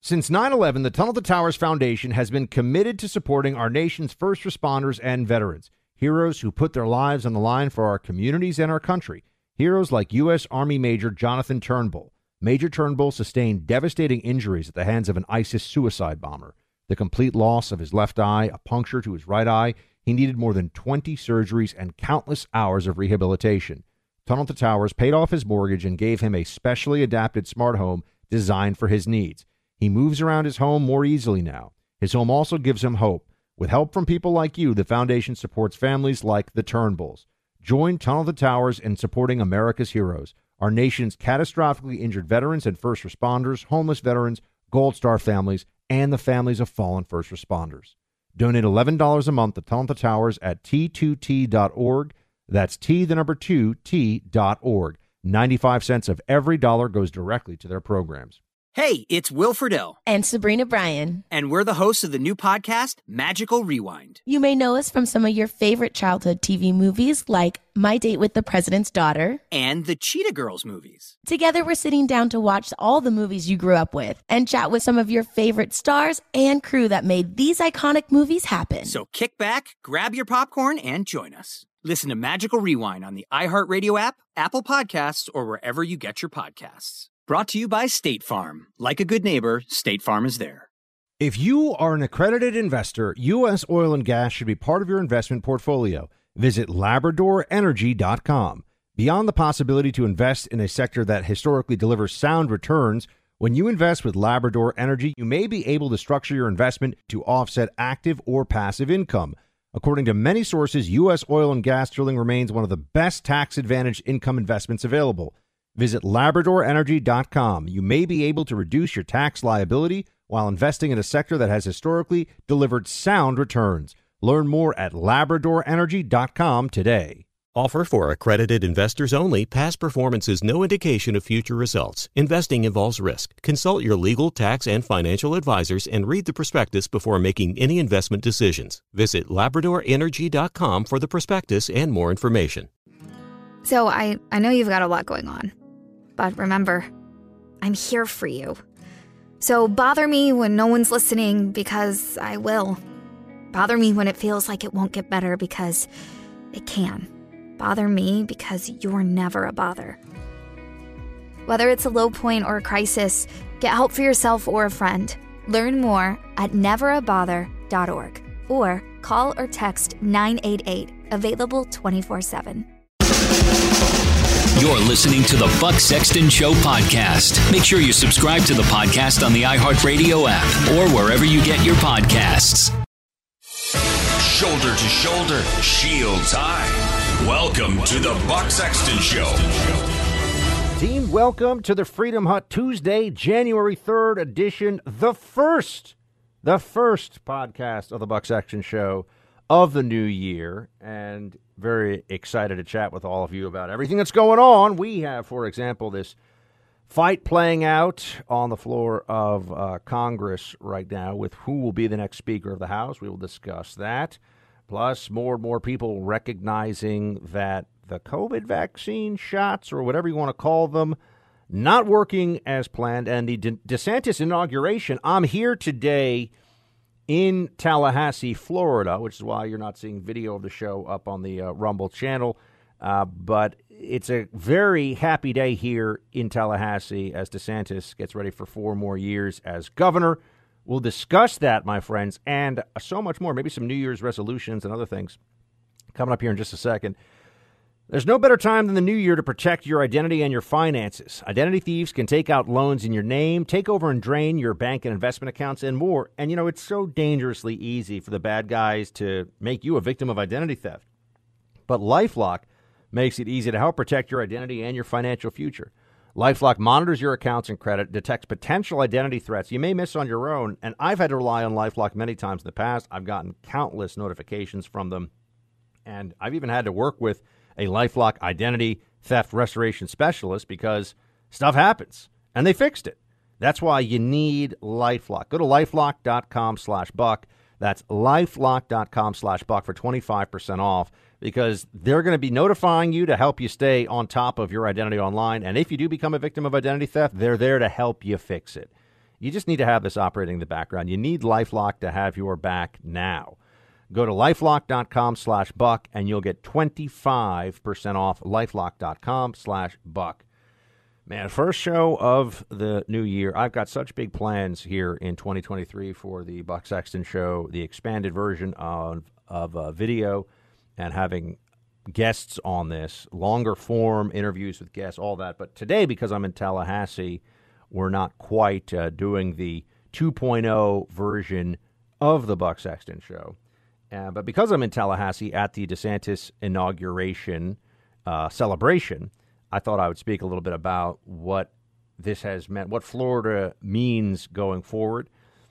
Since 9/11, the Tunnel to Towers Foundation has been committed to supporting our nation's first responders and veterans, heroes who put their lives on the line for our communities and our country. Heroes like U.S. Army Major Jonathan Turnbull. Major Turnbull sustained devastating injuries at the hands of an ISIS suicide bomber. The complete loss of his left eye, a puncture to his right eye. He needed more than 20 surgeries and countless hours of rehabilitation. Tunnel to Towers paid off his mortgage and gave him a specially adapted smart home designed for his needs. He moves around his home more easily now. His home also gives him hope. With help from people like you, the foundation supports families like the Turnbulls. Join Tunnel to Towers in supporting America's heroes, our nation's catastrophically injured veterans and first responders, homeless veterans, Gold Star families, and the families of fallen first responders. Donate $11 a month to Tunnel to Towers at T2T.org. That's T2T.org. 95 cents of every dollar goes directly to their programs. Hey, it's Will Friedle. And Sabrina Bryan. And we're the hosts of the new podcast, Magical Rewind. You may know us from some of your favorite childhood TV movies like My Date with the President's Daughter. And the Cheetah Girls movies. Together, we're sitting down to watch all the movies you grew up with and chat with some of your favorite stars and crew that made these iconic movies happen. So kick back, grab your popcorn, and join us. Listen to Magical Rewind on the iHeartRadio app, Apple Podcasts, or wherever you get your podcasts. Brought to you by State Farm. Like a good neighbor, State Farm is there. If you are an accredited investor, U.S. oil and gas should be part of your investment portfolio. Visit LabradorEnergy.com. Beyond the possibility to invest in a sector that historically delivers sound returns, when you invest with Labrador Energy, you may be able to structure your investment to offset active or passive income. According to many sources, U.S. oil and gas drilling remains one of the best tax-advantaged income investments available. Visit LabradorEnergy.com. You may be able to reduce your tax liability while investing in a sector that has historically delivered sound returns. Learn more at LabradorEnergy.com today. Offer for accredited investors only. Past performance is no indication of future results. Investing involves risk. Consult your legal, tax, and financial advisors and read the prospectus before making any investment decisions. Visit LabradorEnergy.com for the prospectus and more information. So I know you've got a lot going on. But remember, I'm here for you. So bother me when no one's listening, because I will. Bother me when it feels like it won't get better, because it can. Bother me because you're never a bother. Whether it's a low point or a crisis, get help for yourself or a friend. Learn more at neverabother.org or call or text 988, available 24/7. You're listening to the Buck Sexton Show podcast. Make sure you subscribe to the podcast on the iHeartRadio app or wherever you get your podcasts. Shoulder to shoulder, shields high. Welcome to the Buck Sexton Show. Team, welcome to the Freedom Hut Tuesday, January 3rd edition, the first podcast of the Buck Sexton Show of the new year, and very excited to chat with all of you about everything that's going on. We have, for example, this fight playing out on the floor of Congress right now with who will be the next Speaker of the House. We will discuss that. Plus, more and more people recognizing that the COVID vaccine shots, or whatever you want to call them, not working as planned. And the DeSantis inauguration, I'm here today in Tallahassee, Florida, which is why you're not seeing video of the show up on the Rumble channel. But it's a very happy day here in Tallahassee as DeSantis gets ready for 4 more years as governor. We'll discuss that, my friends, and so much more, maybe some New Year's resolutions and other things coming up here in just a second. There's no better time than the new year to protect your identity and your finances. Identity thieves can take out loans in your name, take over and drain your bank and investment accounts, and more. And, you know, it's so dangerously easy for the bad guys to make you a victim of identity theft. But LifeLock makes it easy to help protect your identity and your financial future. LifeLock monitors your accounts and credit, detects potential identity threats you may miss on your own, and I've had to rely on LifeLock many times in the past. I've gotten countless notifications from them, and I've even had to work with a LifeLock identity theft restoration specialist because stuff happens, and they fixed it. That's why you need LifeLock. Go to LifeLock.com/Buck. That's LifeLock.com/Buck for 25% off, because they're going to be notifying you to help you stay on top of your identity online. And if you do become a victim of identity theft, they're there to help you fix it. You just need to have this operating in the background. You need LifeLock to have your back now. Go to LifeLock.com/Buck, and you'll get 25% off LifeLock.com/Buck. Man, first show of the new year. I've got such big plans here in 2023 for the Buck Sexton Show, the expanded version of video, and having guests on this, longer form interviews with guests, all that. But today, because I'm in Tallahassee, we're not quite doing the 2.0 version of the Buck Sexton Show. But because I'm in Tallahassee at the DeSantis inauguration celebration, I thought I would speak a little bit about what this has meant, what Florida means going forward.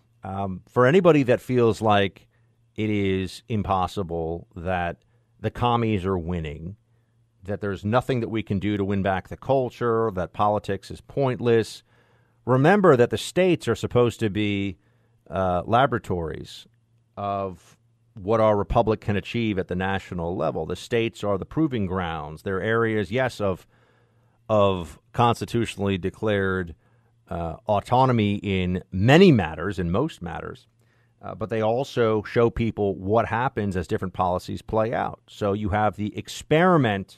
For anybody that feels like it is impossible, that the commies are winning, that there's nothing that we can do to win back the culture, that politics is pointless, remember that the states are supposed to be laboratories of what our republic can achieve at the national level. The states are the proving grounds. They're areas, yes, of constitutionally declared autonomy in many matters, in most matters, but they also show people what happens as different policies play out. So you have the experiment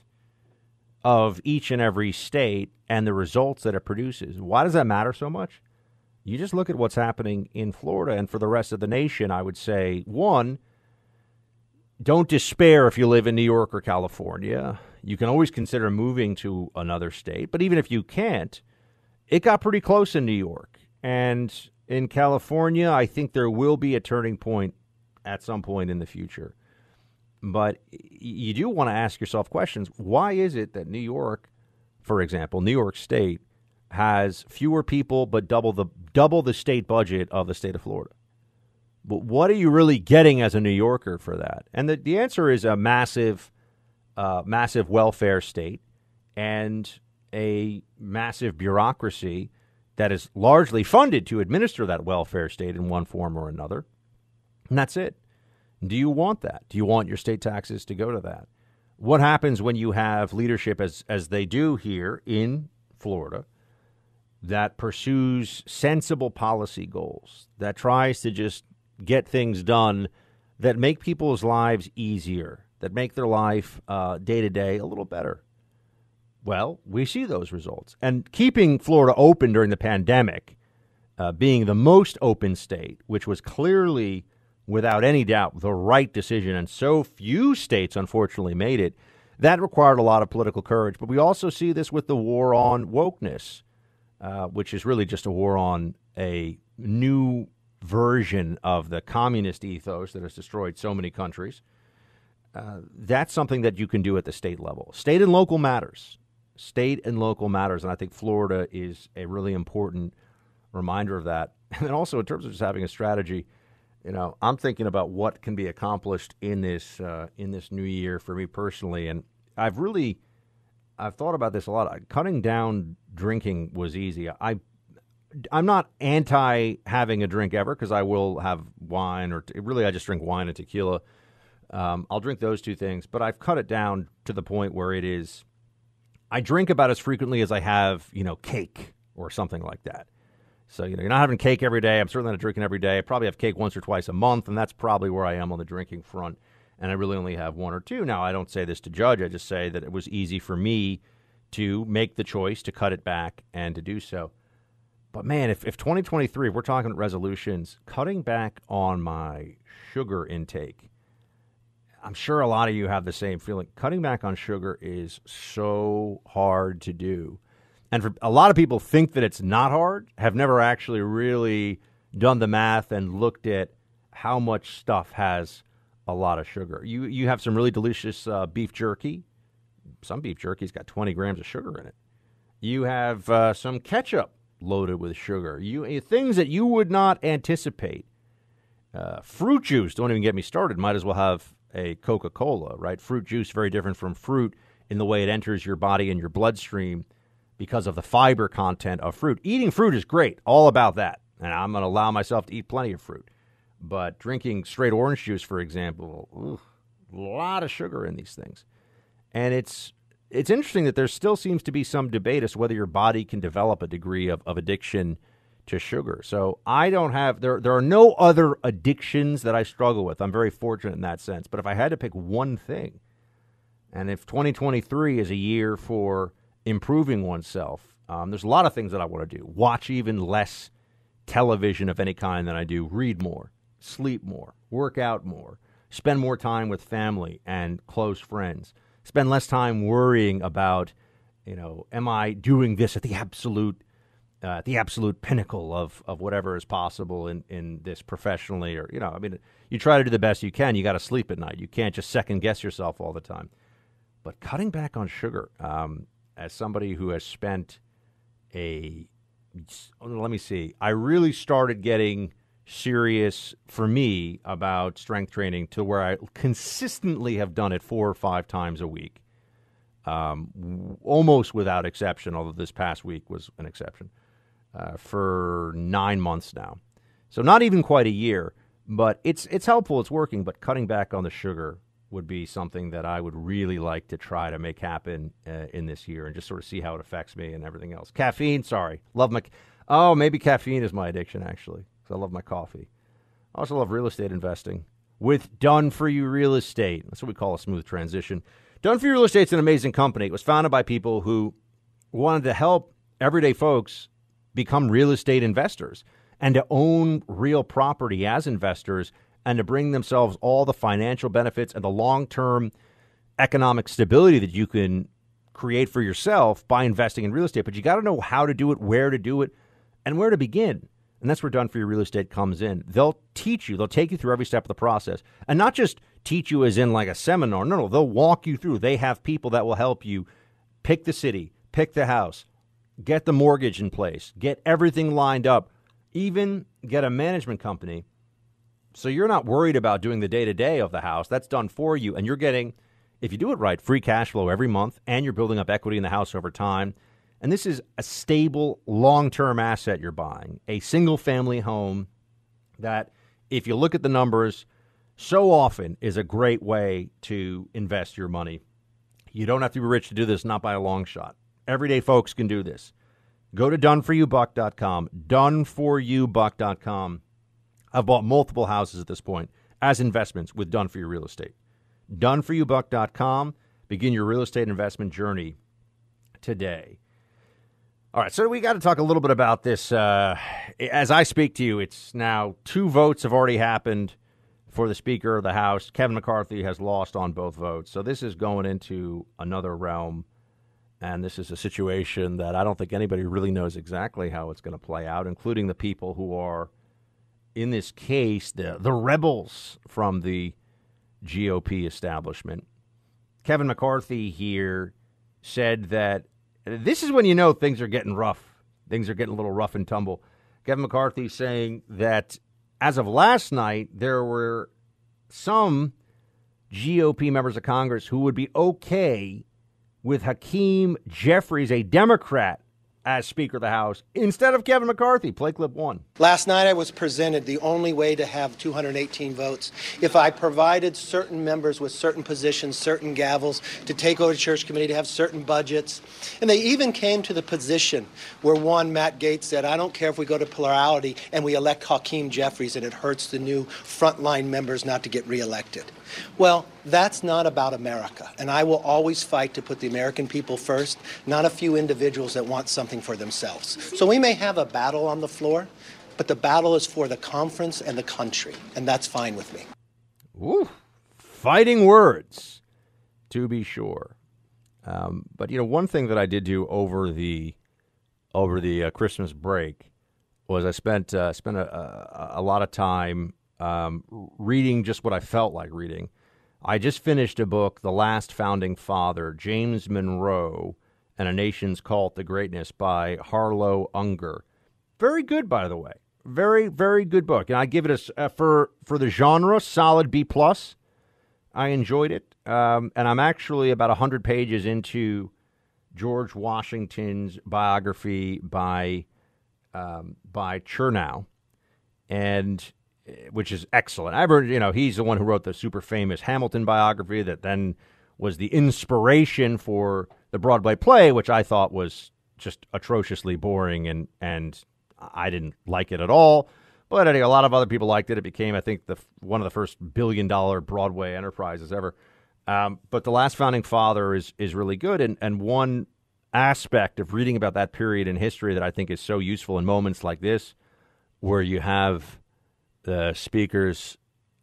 of each and every state and the results that it produces. Why does that matter so much? You just look at what's happening in Florida, and for the rest of the nation, I would say, one, don't despair if you live in New York or California. You can always consider moving to another state, but even if you can't, it got pretty close in New York. And in California, I think there will be a turning point at some point in the future. But you do want to ask yourself questions. Why is it that New York, for example, New York State, has fewer people but double the state budget of the state of Florida? But what are you really getting as a New Yorker for that? And the answer is a massive welfare state and a massive bureaucracy that is largely funded to administer that welfare state in one form or another. And that's it. Do you want that? Do you want your state taxes to go to that? What happens when you have leadership, as they do here in Florida, that pursues sensible policy goals, that tries to just get things done that make people's lives easier, that make their life day to day a little better? Well, we see those results. And keeping Florida open during the pandemic, being the most open state, which was clearly, without any doubt, the right decision, and so few states, unfortunately, made it, that required a lot of political courage. But we also see this with the war on wokeness, which is really just a war on a new version of the communist ethos that has destroyed so many countries. That's something that you can do at the state level. State and local matters. State and local matters, and I think Florida is a really important reminder of that. And then also in terms of just having a strategy, I'm thinking about what can be accomplished in this new year for me personally, and I've thought about this a lot. Cutting down drinking was easy. I'm not anti having a drink ever, because I will have wine, or really I just drink wine and tequila. I'll drink those two things, but I've cut it down to the point where it is, I drink about as frequently as I have, cake or something like that. So, you're not having cake every day. I'm certainly not drinking every day. I probably have cake once or twice a month, and that's probably where I am on the drinking front. And I really only have one or two. Now, I don't say this to judge. I just say that it was easy for me to make the choice to cut it back and to do so. But, man, if 2023, if we're talking resolutions, cutting back on my sugar intake, I'm sure a lot of you have the same feeling. Cutting back on sugar is so hard to do. And for a lot of people think that it's not hard, have never actually really done the math and looked at how much stuff has a lot of sugar. You have some really delicious beef jerky. Some beef jerky's got 20 grams of sugar in it. You have some ketchup loaded with sugar. Things that you would not anticipate. Fruit juice, don't even get me started. Might as well have a Coca-Cola, right? Fruit juice, very different from fruit in the way it enters your body and your bloodstream because of the fiber content of fruit. Eating fruit is great, all about that. And I'm going to allow myself to eat plenty of fruit. But drinking straight orange juice, for example, a lot of sugar in these things. And it's interesting that there still seems to be some debate as to whether your body can develop a degree of addiction to sugar. So I don't have, there are no other addictions that I struggle with. I'm very fortunate in that sense. But if I had to pick one thing, and if 2023 is a year for improving oneself, there's a lot of things that I want to do. Watch even less television of any kind than I do. Read more, sleep more, work out more, spend more time with family and close friends, spend less time worrying about, am I doing this at the absolute pinnacle of whatever is possible in this professionally, or, you try to do the best you can. You got to sleep at night. You can't just second guess yourself all the time. But cutting back on sugar, as somebody who has spent I really started getting serious for me about strength training to where I consistently have done it 4 or 5 times a week, almost without exception, although this past week was an exception, for 9 months now. So not even quite a year, but it's helpful. It's working, but cutting back on the sugar would be something that I would really like to try to make happen in this year, and just sort of see how it affects me and everything else. Caffeine, sorry. Maybe caffeine is my addiction, actually, because I love my coffee. I also love real estate investing with Done For You Real Estate. That's what we call a smooth transition. Done For You Real Estate is an amazing company. It was founded by people who wanted to help everyday folks become real estate investors and to own real property as investors, and to bring themselves all the financial benefits and the long-term economic stability that you can create for yourself by investing in real estate. But you got to know how to do it, where to do it, and where to begin. And that's where Done For You Real Estate comes in. They'll teach you. They'll take you through every step of the process. And not just teach you as in like a seminar. No, they'll walk you through. They have people that will help you pick the city, pick the house, get the mortgage in place, get everything lined up, even get a management company. So you're not worried about doing the day-to-day of the house. That's done for you. And you're getting, if you do it right, free cash flow every month, and you're building up equity in the house over time. And this is a stable, long-term asset you're buying, a single-family home that, if you look at the numbers, so often is a great way to invest your money. You don't have to be rich to do this, not by a long shot. Everyday folks can do this. Go to doneforyoubuck.com, doneforyoubuck.com. I've bought multiple houses at this point as investments with Done For You Real Estate. Doneforyoubuck.com. Begin your real estate investment journey today. All right, so we got to talk a little bit about this. As I speak to you, it's now 2 votes have already happened for the Speaker of the House. Kevin McCarthy has lost on both votes. So this is going into another realm, and this is a situation that I don't think anybody really knows exactly how it's going to play out, including the people who are, in this case, the rebels from the GOP establishment. Kevin McCarthy here said that this is when you know things are getting rough. Things are getting a little rough and tumble. Kevin McCarthy saying that as of last night, there were some GOP members of Congress who would be okay with Hakeem Jeffries, a Democrat, as Speaker of the House, instead of Kevin McCarthy. Play clip 1. Last night I was presented the only way to have 218 votes if I provided certain members with certain positions, certain gavels, to take over the Church Committee, to have certain budgets. And they even came to the position where one, Matt Gaetz, said, I don't care if we go to plurality and we elect Hakeem Jeffries and it hurts the new frontline members not to get reelected. Well, that's not about America, and I will always fight to put the American people first, not a few individuals that want something for themselves. So we may have a battle on the floor, but the battle is for the conference and the country, and that's fine with me. Ooh, fighting words, to be sure. But one thing that I did do over the Christmas break was I spent a lot of time reading just what I felt like reading. I just finished a book, The Last Founding Father, James Monroe and a Nation's Call to Greatness by Harlow Unger. Very good, by the way. Very, very good book. And I give it for the genre, solid B+. I enjoyed it. And I'm actually about 100 pages into George Washington's biography by Chernow, and which is excellent. I've heard, he's the one who wrote the super famous Hamilton biography that then was the inspiration for the Broadway play, which I thought was just atrociously boring and I didn't like it at all. But anyway, a lot of other people liked it. It became, I think, one of the first billion-dollar Broadway enterprises ever. But The Last Founding Father is really good. And one aspect of reading about that period in history that I think is so useful in moments like this, where you have the speaker's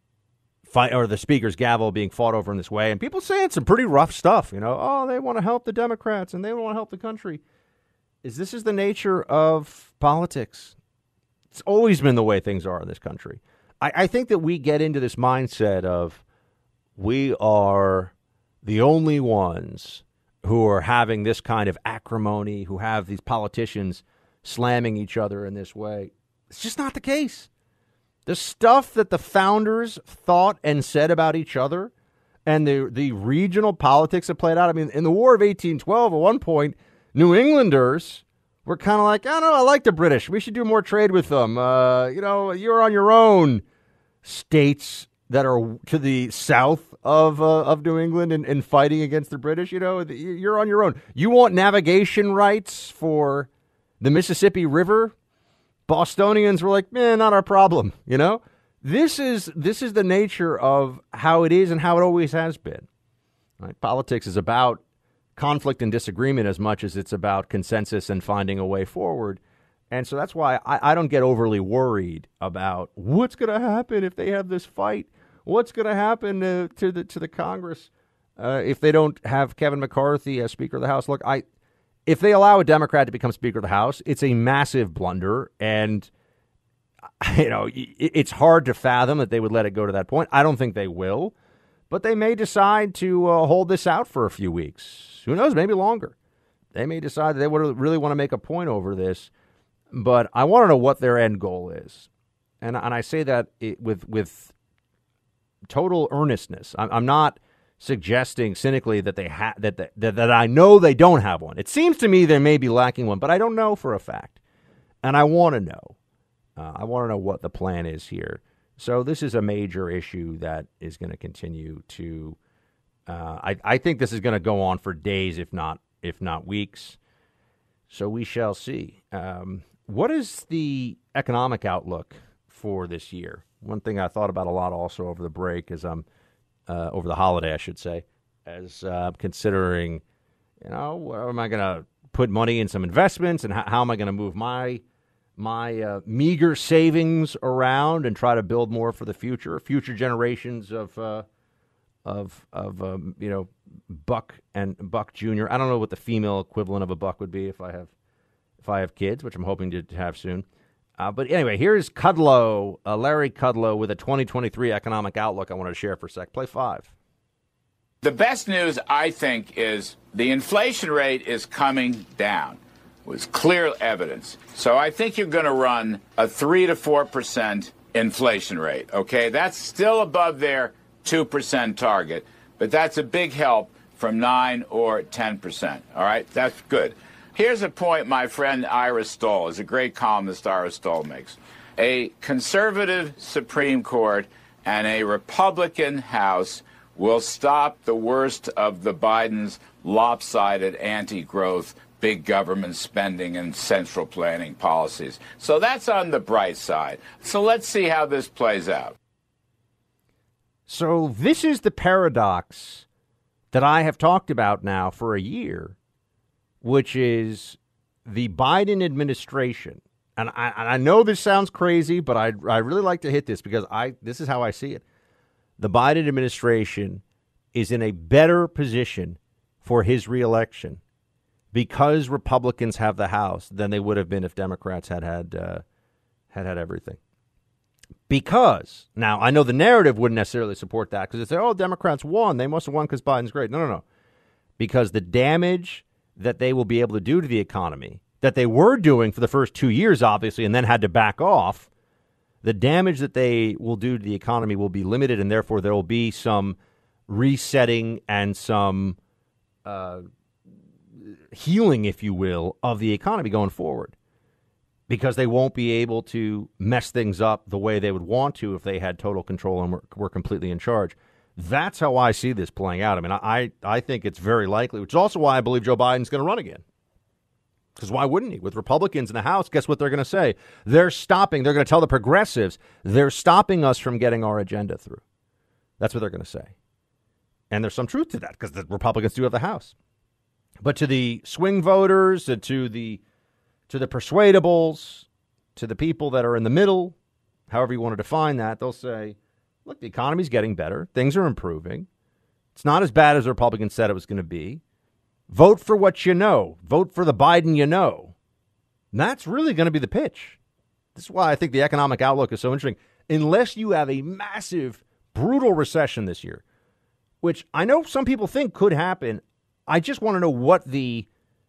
gavel being fought over in this way, and people saying some pretty rough stuff. Oh, they want to help the Democrats and they want to help the country. This is the nature of politics. It's always been the way things are in this country. I think that we get into this mindset of we are the only ones who are having this kind of acrimony, who have these politicians slamming each other in this way. It's just not the case. The stuff that the founders thought and said about each other and the regional politics that played out. I mean, in the War of 1812, at one point, New Englanders were kind of like, I don't know, I like the British. We should do more trade with them. You're on your own. States that are to the south of New England and fighting against the British, you're on your own. You want navigation rights for the Mississippi River? Bostonians were like, man, not our problem. This is the nature of how it is and how it always has been. Right? Politics is about conflict and disagreement as much as it's about consensus and finding a way forward. And so that's why I don't get overly worried about what's going to happen if they have this fight. What's going to happen to the Congress if they don't have Kevin McCarthy as Speaker of the House? Look, if they allow a Democrat to become Speaker of the House, it's a massive blunder, and it's hard to fathom that they would let it go to that point. I don't think they will, but they may decide to hold this out for a few weeks. Who knows? Maybe longer. They may decide that they would really want to make a point over this, but I want to know what their end goal is, and I say that with total earnestness. I'm not suggesting cynically that they that I know they don't have one. It seems to me they may be lacking one, but I don't know for a fact, and I want to know. I want to know what the plan is here. So this is a major issue that is going to continue to. I think this is going to go on for days, if not weeks. So we shall see. What is the economic outlook for this year? One thing I thought about a lot also over the break is over the holiday, I should say, as considering, where am I going to put money in some investments and how am I going to move my meager savings around and try to build more for the future generations of Buck and Buck Jr. I don't know what the female equivalent of a Buck would be if I have kids, which I'm hoping to have soon. But anyway, here's Kudlow, Larry Kudlow, with a 2023 economic outlook I wanted to share for a sec. Play 5. The best news, I think, is the inflation rate is coming down with clear evidence. So I think you're going to run a 3 to 4% inflation rate. Okay, that's still above their 2% target, but that's a big help from 9 or 10%. All right, that's good. Here's a point my friend Ira Stoll, is a great columnist Ira Stoll makes. A conservative Supreme Court and a Republican House will stop the worst of the Biden's lopsided anti-growth, big government spending and central planning policies. So that's on the bright side. So let's see how this plays out. So this is the paradox that I have talked about now for a year, which is the Biden administration. And I know this sounds crazy, but I really like to hit this because this is how I see it. The Biden administration is in a better position for his reelection because Republicans have the House than they would have been if Democrats had everything. Because, now, I know the narrative wouldn't necessarily support that because they say, Democrats won. They must have won because Biden's great. No. Because the damage that they will be able to do to the economy, that they were doing for the first 2 years, obviously, and then had to back off, the damage that they will do to the economy will be limited, and therefore there will be some resetting and some healing, if you will, of the economy going forward. Because they won't be able to mess things up the way they would want to if they had total control and were completely in charge. That's how I see this playing out. I mean, I think it's very likely, which is also why I believe Joe Biden's going to run again. Because why wouldn't he? With Republicans in the House, guess what they're going to say? They're going to tell the progressives, they're stopping us from getting our agenda through. That's what they're going to say. And there's some truth to that because the Republicans do have the House. But to the swing voters, to the persuadables, to the people that are in the middle, however you want to define that, they'll say, look, the economy's getting better. Things are improving. It's not as bad as the Republicans said it was going to be. Vote for what you know. Vote for the Biden you know. And that's really going to be the pitch. This is why I think the economic outlook is so interesting. Unless you have a massive, brutal recession this year, which I know some people think could happen, I just want to know what the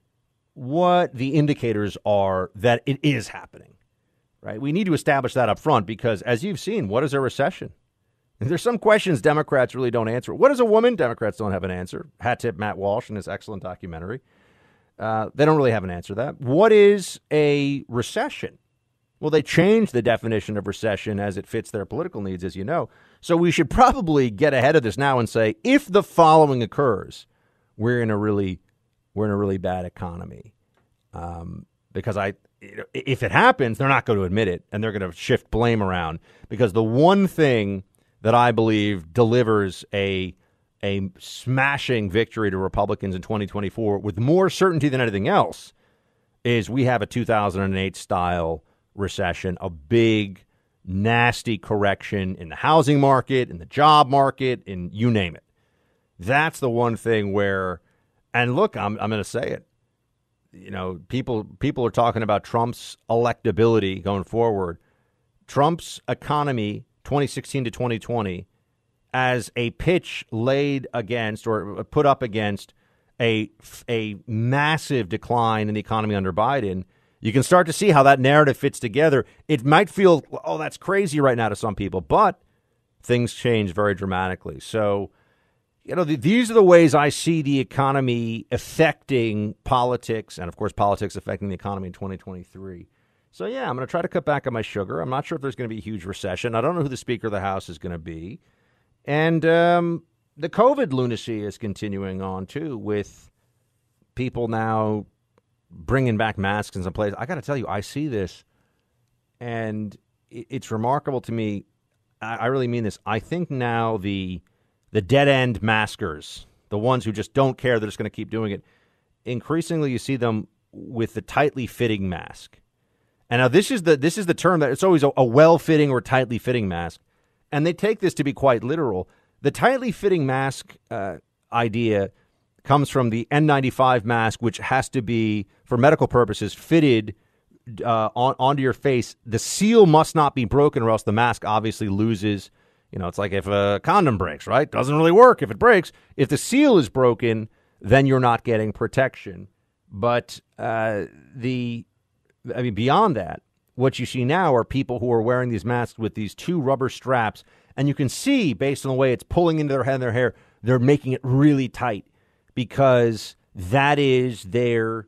indicators are that it is happening. Right? We need to establish that up front because, as you've seen, what is a recession? And there's some questions Democrats really don't answer. What is a woman? Democrats don't have an answer. Hat tip Matt Walsh in his excellent documentary. They don't really have an answer to that. What is a recession? Well, they changed the definition of recession as it fits their political needs, as you know. So we should probably get ahead of this now and say, if the following occurs, we're in a really bad economy. Because if it happens, they're not going to admit it, and they're going to shift blame around. Because the one thing that I believe delivers a smashing victory to Republicans in 2024 with more certainty than anything else is we have a 2008-style recession, a big, nasty correction in the housing market, in the job market, in you name it. That's the one thing where, and look, I'm going to say it. You know, people are talking about Trump's electability going forward. Trump's economy, 2016 to 2020, as a pitch laid against or put up against a massive decline in the economy under Biden, you can start to see how that narrative fits together. It might feel, oh, that's crazy right now to some people, but things change very dramatically. So, you know, these are the ways I see the economy affecting politics and, of course, politics affecting the economy in 2023. So, yeah, I'm going to try to cut back on my sugar. I'm not sure if there's going to be a huge recession. I don't know who the Speaker of the House is going to be. And the COVID lunacy is continuing on, too, with people now bringing back masks in some places. I got to tell you, I see this, and it's remarkable to me. I really mean this. I think now the dead-end maskers, the ones who just don't care, they're just going to keep doing it, increasingly you see them with the tightly fitting mask. And now this is the term that it's always a well-fitting or tightly fitting mask. And they take this to be quite literal. The tightly fitting mask idea comes from the N95 mask, which has to be, for medical purposes, fitted onto your face. The seal must not be broken or else the mask obviously loses. You know, it's like if a condom breaks, right? Doesn't really work if it breaks. If the seal is broken, then you're not getting protection. But beyond that, what you see now are people who are wearing these masks with these two rubber straps, and you can see, based on the way it's pulling into their head and their hair, they're making it really tight because that is their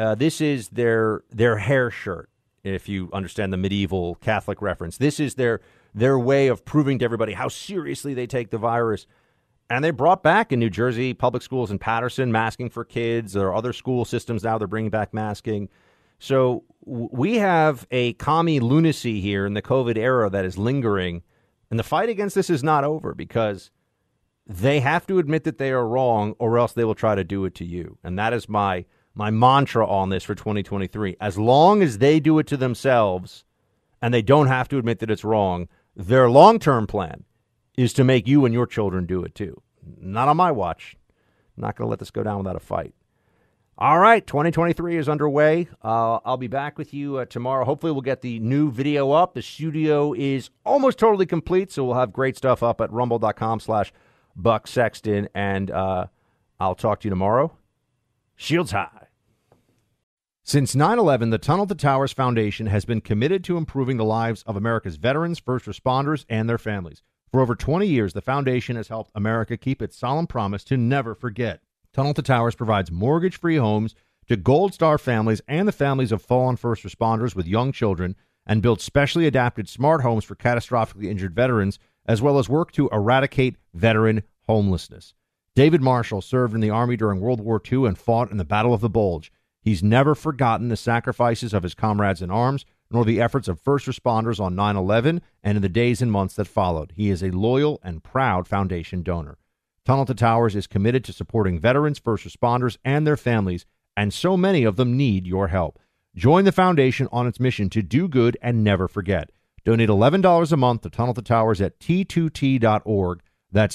hair shirt, if you understand the medieval Catholic reference. This is their way of proving to everybody how seriously they take the virus. And they brought back in New Jersey public schools in Patterson masking for kids. There are other school systems now they're bringing back masking. So we have a commie lunacy here in the COVID era that is lingering. And the fight against this is not over because they have to admit that they are wrong or else they will try to do it to you. And that is my mantra on this for 2023. As long as they do it to themselves and they don't have to admit that it's wrong, their long-term plan is to make you and your children do it too. Not on my watch. I'm not going to let this go down without a fight. All right, 2023 is underway. I'll be back with you tomorrow. Hopefully we'll get the new video up. The studio is almost totally complete, so we'll have great stuff up at rumble.com/Buck Sexton, and I'll talk to you tomorrow. Shields high. Since 9/11, the Tunnel to Towers Foundation has been committed to improving the lives of America's veterans, first responders, and their families. For over 20 years, the foundation has helped America keep its solemn promise to never forget. Tunnel to Towers provides mortgage-free homes to Gold Star families and the families of fallen first responders with young children, and builds specially adapted smart homes for catastrophically injured veterans, as well as work to eradicate veteran homelessness. David Marshall served in the Army during World War II and fought in the Battle of the Bulge. He's never forgotten the sacrifices of his comrades in arms, nor the efforts of first responders on 9/11 and in the days and months that followed. He is a loyal and proud foundation donor. Tunnel to Towers is committed to supporting veterans, first responders, and their families, and so many of them need your help. Join the foundation on its mission to do good and never forget. Donate $11 a month to Tunnel to Towers at T2T.org. That's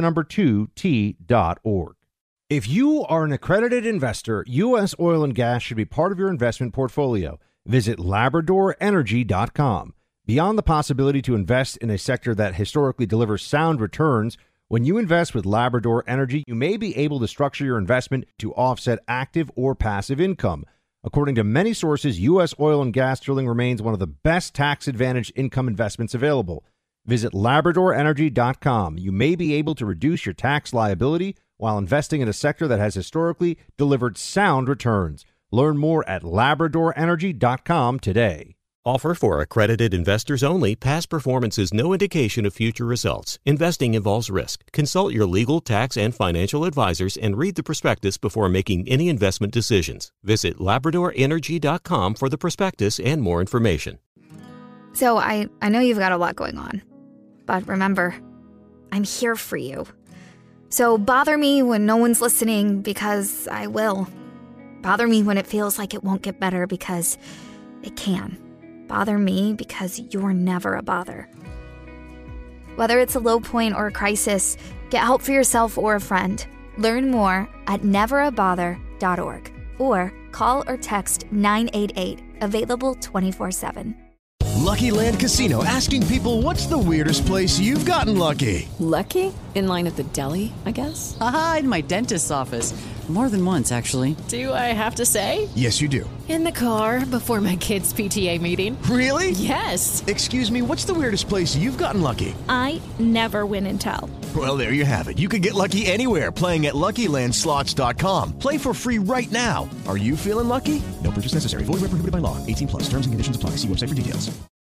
T2T.org. If you are an accredited investor, U.S. oil and gas should be part of your investment portfolio. Visit LabradorEnergy.com. Beyond the possibility to invest in a sector that historically delivers sound returns, when you invest with Labrador Energy, you may be able to structure your investment to offset active or passive income. According to many sources, U.S. oil and gas drilling remains one of the best tax-advantaged income investments available. Visit LabradorEnergy.com. You may be able to reduce your tax liability while investing in a sector that has historically delivered sound returns. Learn more at LabradorEnergy.com today. Offer for accredited investors only. Past performance is no indication of future results. Investing involves risk. Consult your legal, tax, and financial advisors and read the prospectus before making any investment decisions. Visit LabradorEnergy.com for the prospectus and more information. So I know you've got a lot going on, but remember, I'm here for you. So bother me when no one's listening, because I will. Bother me when it feels like it won't get better, because it can. Bother me because you're never a bother. Whether it's a low point or a crisis, get help for yourself or a friend. Learn more at neverabother.org or call or text 988, available 24/7. Lucky Land Casino, asking people, what's the weirdest place you've gotten lucky? Lucky? In line at the deli, I guess? Aha, in my dentist's office. More than once, actually. Do I have to say? Yes, you do. In the car before my kids' PTA meeting. Really? Yes. Excuse me, what's the weirdest place you've gotten lucky? I never win and tell. Well, there you have it. You can get lucky anywhere, playing at LuckyLandSlots.com. Play for free right now. Are you feeling lucky? No purchase necessary. Void where prohibited by law. 18+. Terms and conditions apply. See website for details.